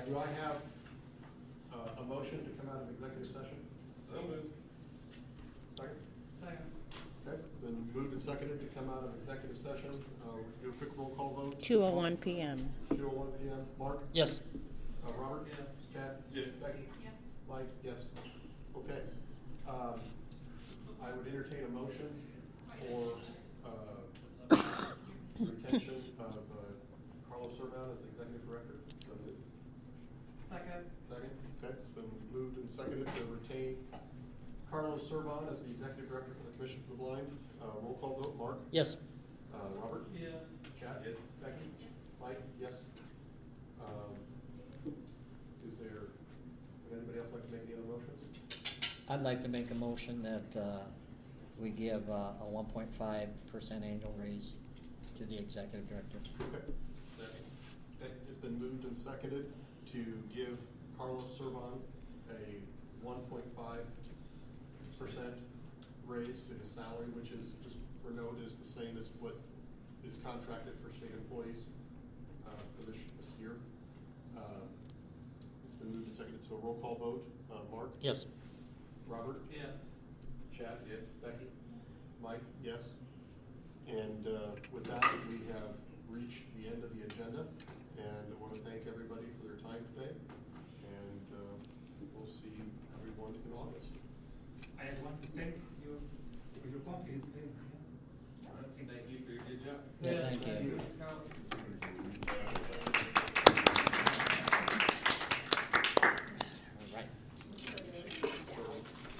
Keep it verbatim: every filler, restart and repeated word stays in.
do I have uh, a motion to come out of executive session? So moved. Second? Second. Okay, then moved and seconded to come out of executive session. Uh, we'll do a quick roll call vote. two oh one p m two oh one p m Mark? Yes. Uh, Robert? Yes. Chad? Yes. Becky? Yes. Mike? Yes. Okay. Um, I would entertain a motion for uh, retention of uh, Carlos Serban as executive director. So moved. Second. Second. Okay, it's been moved and seconded to retain Carlos Serban as the executive director for the Commission for the Blind. Uh, roll call vote. Mark? Yes. Uh, Robert? Yes. Chad? Yes. Becky? Yes. Mike? Yes. Um, is there, would anybody else like to make any other motions? I'd like to make a motion that uh, we give uh, a one point five percent annual raise to the executive director. Okay. Okay, it's been moved and seconded to give Carlos Serban a one point five percent raise to his salary, which is, just for note, is the same as what is contracted for state employees uh, for this, this year. Uh, it's been moved and seconded, so roll call vote. Uh, Mark? Yes. Robert? Yes. Chad? Yes. Becky? Mike? Yes. And uh, with that, we have reached the end of the agenda, and I want to thank everybody for their time today, and uh, we'll see everyone in August. I want to thank you for your confidence. All right. Thank you for your good job. Yeah, thank Thank you. you.